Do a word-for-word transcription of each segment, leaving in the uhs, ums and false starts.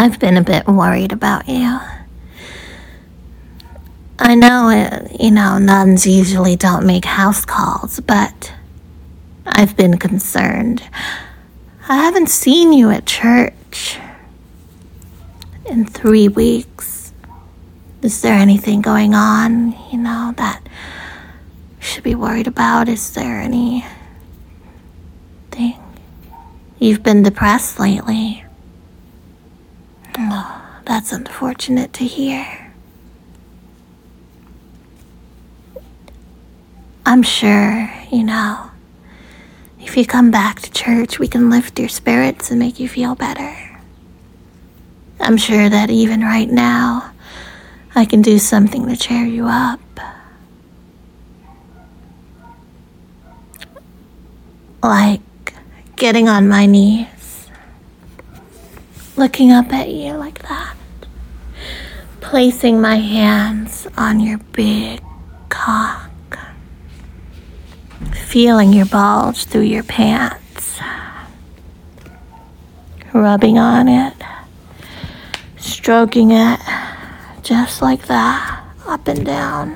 I've been a bit worried about you. I know, it, you know, nuns usually don't make house calls, but I've been concerned. I haven't seen you at church in three weeks. Is there anything going on, you know, that we should be worried about? Is there anything? You've been depressed lately. Oh, that's unfortunate to hear. I'm sure, you know, if you come back to church, we can lift your spirits and make you feel better. I'm sure that even right now, I can do something to cheer you up. Like getting on my knees, looking up at you like that, placing my hands on your big cock, feeling your bulge through your pants, rubbing on it, stroking it, just like that, up and down.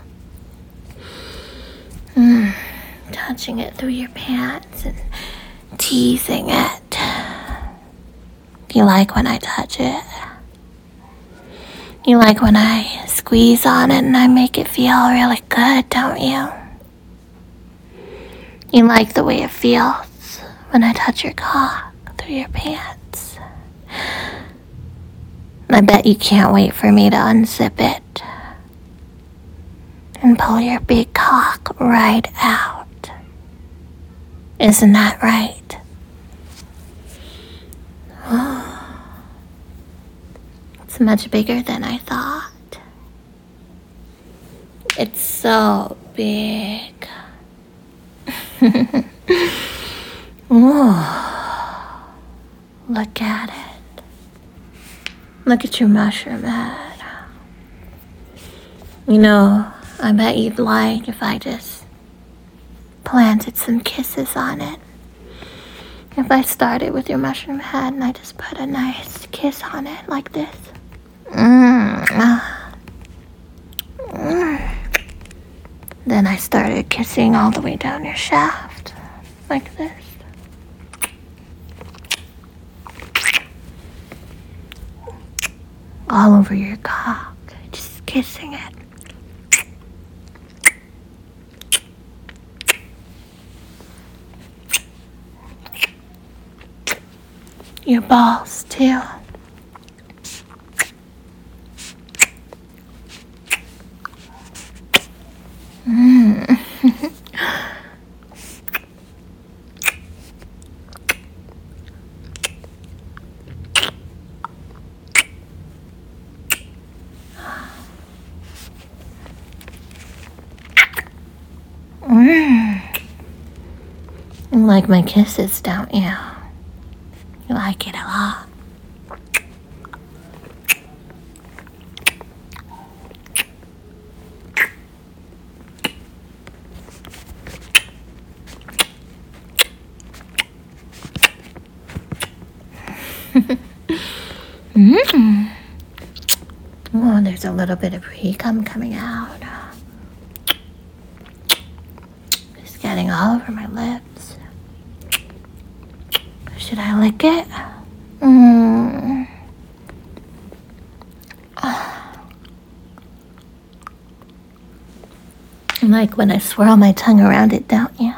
Mm, touching it through your pants and teasing it. You like when I touch it? You like when I squeeze on it and I make it feel really good, don't you? You like the way it feels when I touch your cock through your pants. I bet you can't wait for me to unzip it and pull your big cock right out. Isn't that right? Oh, it's much bigger than I thought. It's so big. Oh, look at it. Look at your mushroom head. You know, I bet you'd like if I just planted some kisses on it. If I started with your mushroom head and I just put a nice kiss on it like this. Mm. Mm. Then I started kissing all the way down your shaft, like this. All over your cock, just kissing it. Your balls, too. Mm. Mm. You like my kisses, don't you? You like it a lot. Mm. Oh, there's a little bit of pre-cum coming out. Just getting all over my lips. Should I lick it? Mm. You like when I swirl my tongue around it, don't you?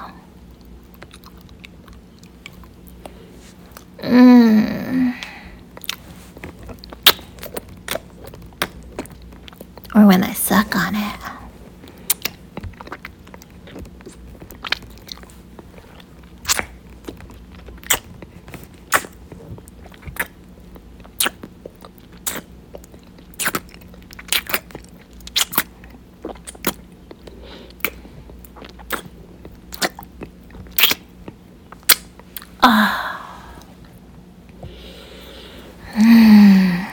Mm. Or when I suck on it. Ah. Mm.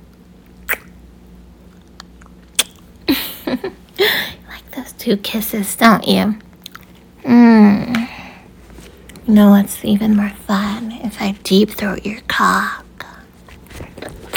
Like those two kisses, don't you? Mm. You know what's even more fun? If I deep throat your cock.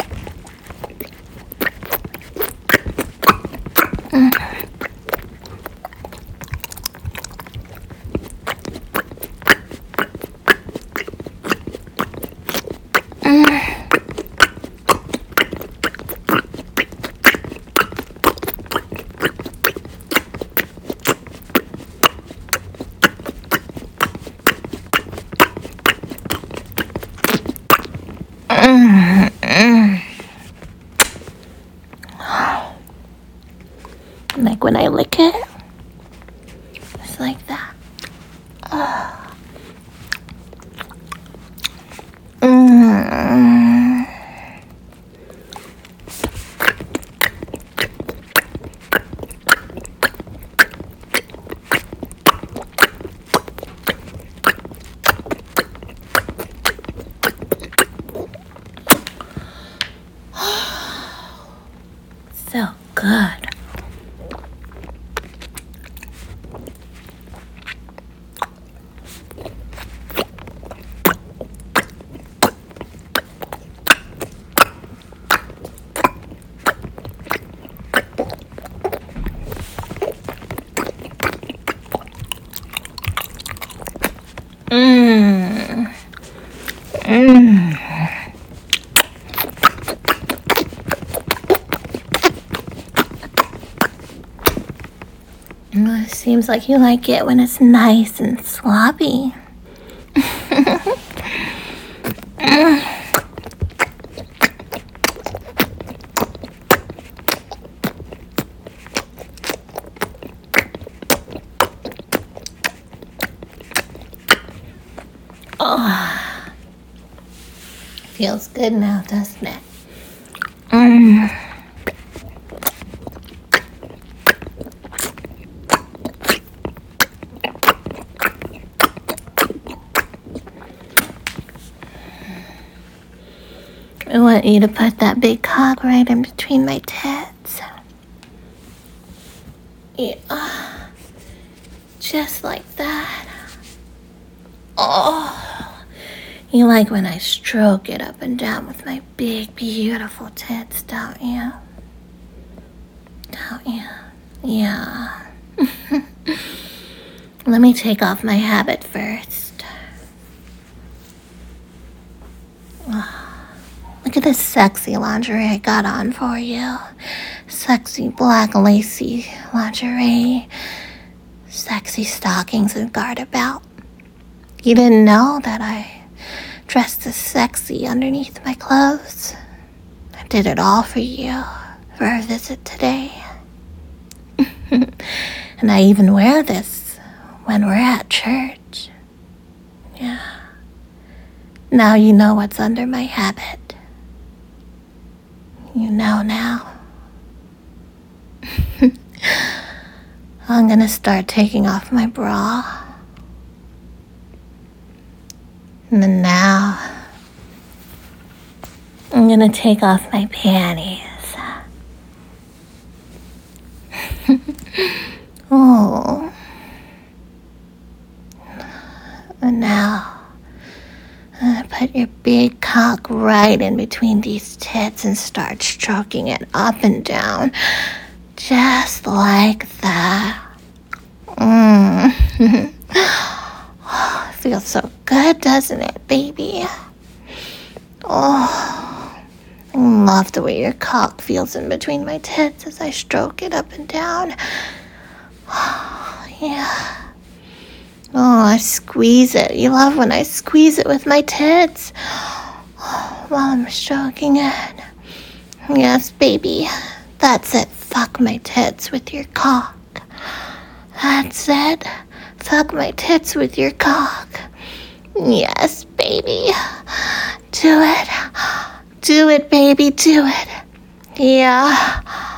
Mm, mm. Like when I lick it, it's like that. Oh. Mm. So good. Mmm. Mmm. It seems like you like it when it's nice and sloppy. Oh, feels good now, doesn't it? Mm. I want you to put that big cock right in between my tits. Yeah, just like that. Oh, you like when I stroke it up and down with my big, beautiful tits, don't you? Don't you? Yeah. Let me take off my habit first. Oh. Look at this sexy lingerie I got on for you. Sexy black lacy lingerie. Sexy stockings and garter belt. You didn't know that I dressed as sexy underneath my clothes. I did it all for you for our visit today. And I even wear this when we're at church. Yeah. Now you know what's under my habit. You know now. I'm gonna start taking off my bra. And then now, I'm gonna take off my panties. Oh. And now, I'm gonna put your big cock right in between these tits and start stroking it up and down. Just like that. Mm. Oh, it feels so good, doesn't it, baby? Oh, I love the way your cock feels in between my tits as I stroke it up and down. Oh, yeah. Oh, I squeeze it. You love when I squeeze it with my tits while I'm stroking it. Yes, baby. That's it. Fuck my tits with your cock. That's it. Fuck my tits with your cock. Yes, baby. Do it. Do it, baby. Do it. Yeah.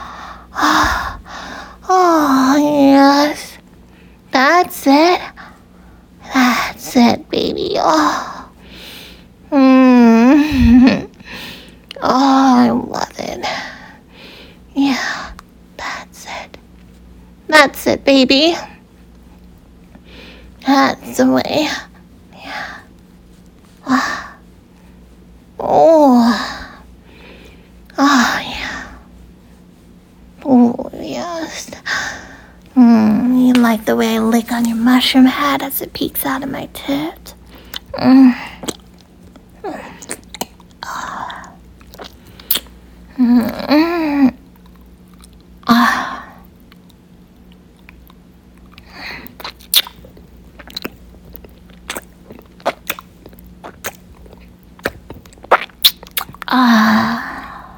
Oh, yes. That's it. That's it, baby. Oh. Mm. Oh, I love it. Yeah, that's it. That's it, baby. That's the way. Yeah. Ah. Oh. Oh, yeah. Oh, yes. Mm, you like the way I lick on your mushroom head as it peeks out of my tit? Mm. Mm. Ah. Ah.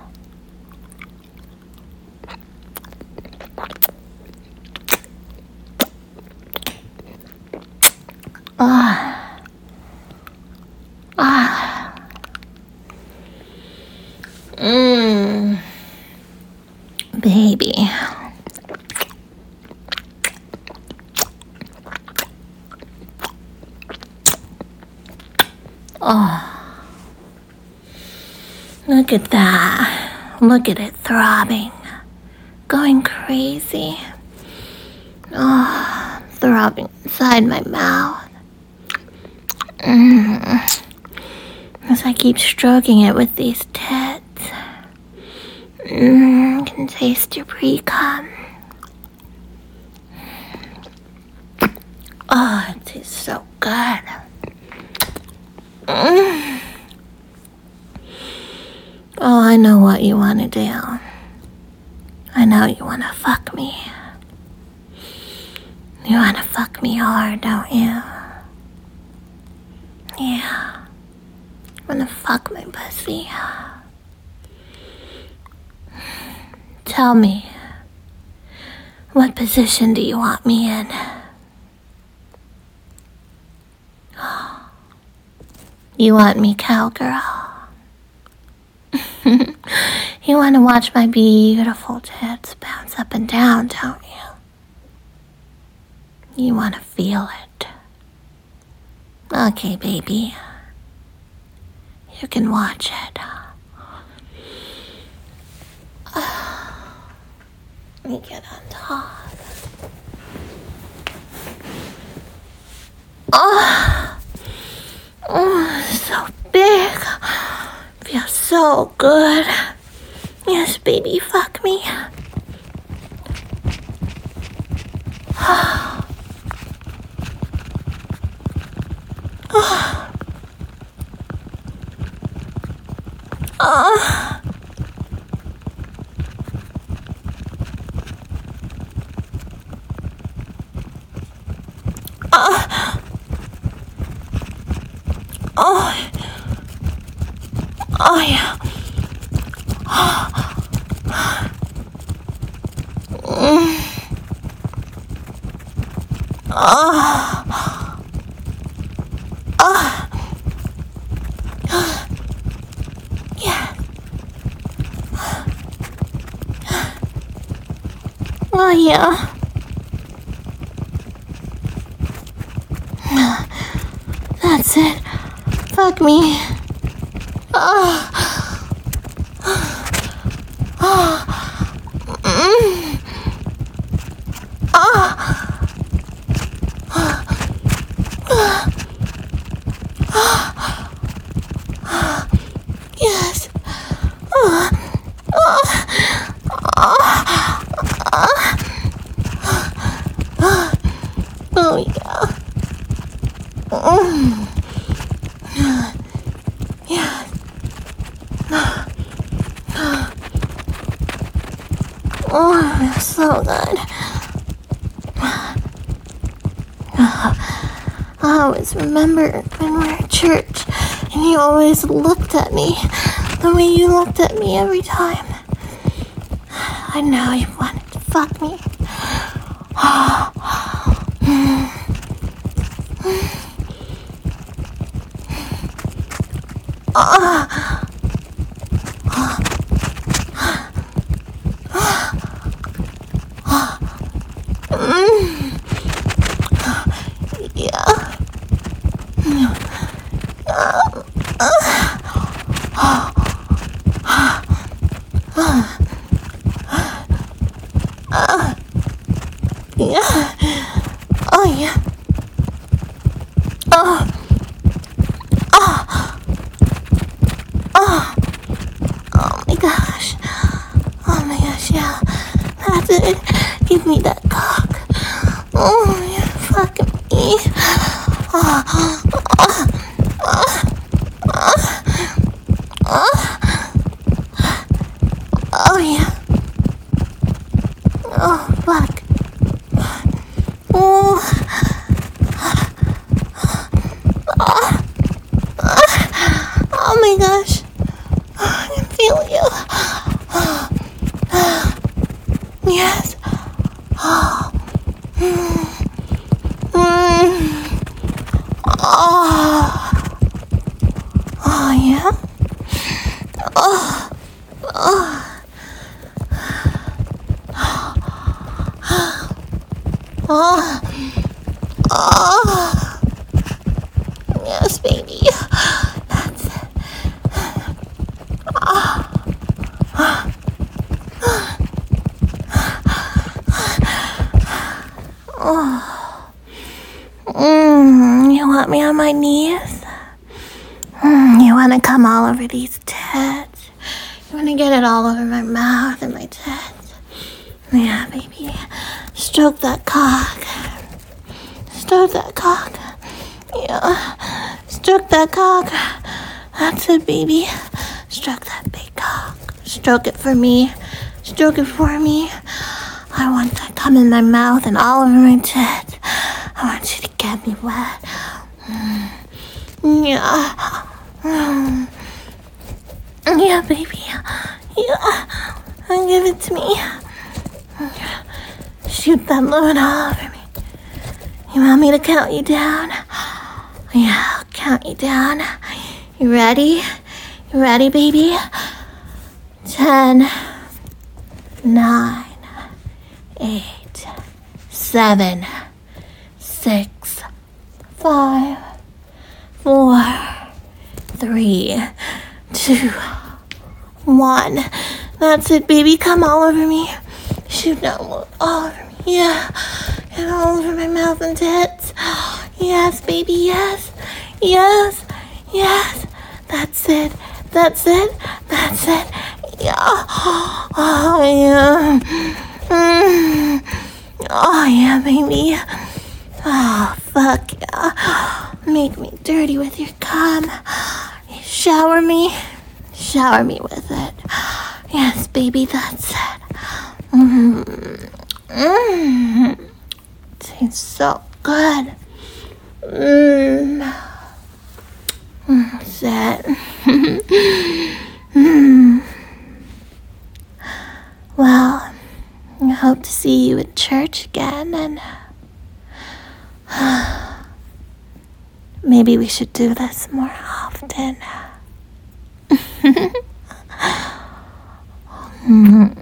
Ah. Ah. Mmm. Baby. Oh. Look at that. Look at it throbbing. Going crazy. Oh, throbbing inside my mouth. Mm. As I keep stroking it with these tits. Mmm, can taste your pre-cum. Oh, it tastes so good. Mm. Oh, I know what you want to do. I know you want to fuck me. You want to fuck me hard, don't you? Yeah. Want to fuck my pussy. Tell me, what position do you want me in? You want me cowgirl? You want to watch my beautiful tits bounce up and down, don't you? You want to feel it. Okay, baby. You can watch it. Let me get on top. Oh, oh, so big. Feels so good. Yes, baby, fuck me. Oh. Oh. Oh. Oh. Oh. Oh, yeah. Mm. Oh. Oh. Yeah. Oh, yeah. That's it. Fuck me. Oh. Oh. Mm. Oh. Yes. Oh. Oh. Oh. Oh, yeah. Mm. Yeah. Oh, it feels so good. I always remember when we were at church and you always looked at me the way you looked at me every time. I know you wanted to fuck me. Yeah. Yeah. Oh, yeah. Oh. Oh. Oh. Yeah? Oh. Oh. Oh. Oh. Yes, baby. That's it. Oh. Oh. Mm, you want me on my knees? Mm, you want to come all over these tits? You want to get it all over my mouth and my tits? Yeah, baby. Stroke that cock. Stroke that cock. Yeah. Stroke that cock. That's it, baby. Stroke that big cock. Stroke it for me. Stroke it for me. I want to come in my mouth and all over my tits. I want you to get me wet. Mm. Yeah. Mm. Yeah, baby. Yeah. Give it to me. Shoot that load all over me. You want me to count you down? Yeah, I'll count you down. You ready? You ready, baby? Ten, nine, eight, seven, six, five, four, three, two, one. That's it, baby. Come all over me. Shoot down all over me. Yeah. And all over my mouth and tits. Yes, baby. Yes. Yes. Yes. That's it. That's it. That's it. Yeah. Oh, yeah. Mm. Oh, yeah, baby. Oh, fuck yeah. Make me dirty with your cum. Shower me. Shower me with it. Yes, baby, that's it. Mm-hmm. Mm-hmm. Tastes so good. Mm. That's it. mm. Well, I hope to see you at church again, and maybe we should do this more often. mm.